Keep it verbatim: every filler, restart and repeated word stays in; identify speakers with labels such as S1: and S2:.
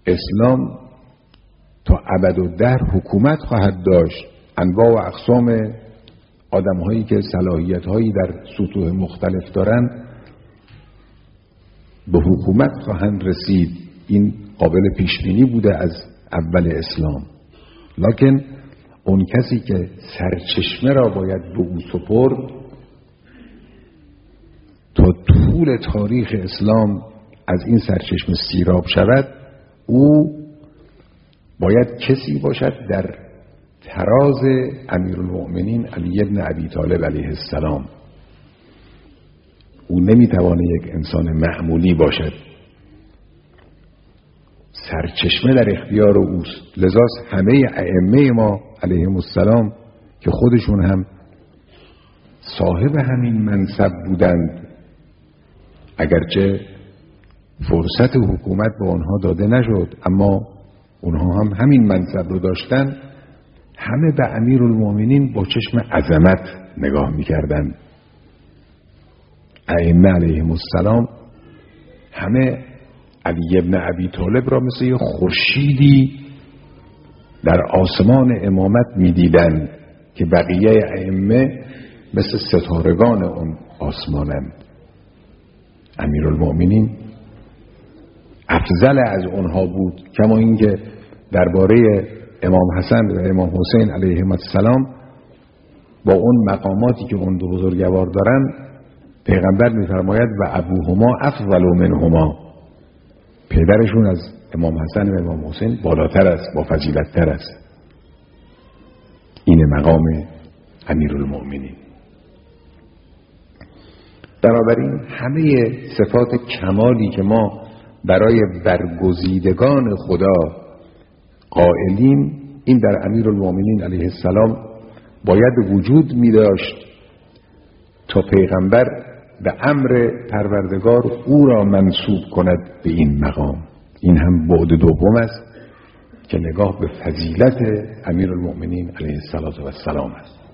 S1: اسلام تا ابدالدهر حکومت خواهد داشت، انواع و اقسام آدم هایی که صلاحیت هایی در سطوح مختلف دارن به حکومت خواهند رسید. این قابل پیش بینی بوده از اول اسلام. لکن اون کسی که سرچشمه را باید به او سپرد تا طول تاریخ اسلام از این سرچشمه سیراب شود، او باید کسی باشد در تراز امیرالمؤمنین علی ابن ابی طالب علیه السلام. او نمیتوانه یک انسان معمولی باشد، سرچشمه در اختیار اوست. لذاست همه ائمه ما علیهم السلام که خودشون هم صاحب همین منصب بودند، اگرچه فرصت حکومت به آنها داده نشد، اما اونها هم همین منصب رو داشتن، همه به امیرالمؤمنین با چشم عظمت نگاه میکردند. ائمه علیهم السلام همه علی ابن ابی طالب را مثل یه خورشیدی در آسمان امامت میدیدند که بقیه ائمه مثل ستارگان اون آسمانند. امیرالمؤمنین افضل از اونها بود، کما اینکه درباره امام حسن و امام حسین علیهم السلام با اون مقاماتی که اون دو بزرگوار دارن، پیغمبر میفرماید و ابوهما افضل منهما، پدرشون از امام حسن و امام حسین بالاتر است، با فضیلت تر است. این مقام امیرالمؤمنین. بنابراین همه صفات کمالی که ما برای برگزیدگان خدا قائلیم، این در امیرالمؤمنین علیه السلام باید وجود می داشت تا پیغمبر به امر پروردگار او را منسوب کند به این مقام. این هم بعد دوم است که نگاه به فضیلت امیرالمؤمنین علیه السلام است.